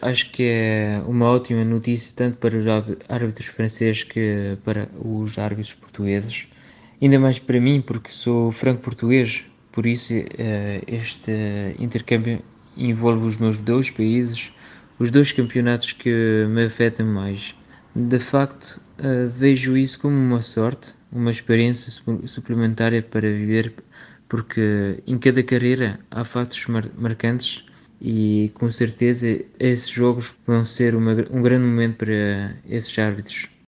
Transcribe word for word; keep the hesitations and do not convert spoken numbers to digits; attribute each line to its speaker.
Speaker 1: acho que é uma ótima notícia tanto para os árbitros franceses que para os árbitros portugueses. Ainda mais para mim, porque sou franco-português, por isso eh, este intercâmbio envolve os meus dois países, os dois campeonatos que me afetam mais. De facto, eh, vejo isso como uma sorte, uma experiência suplementar para viver, porque em cada carreira há fatos mar marcantes e com certeza esses jogos vão ser uma, um grande momento para esses árbitros.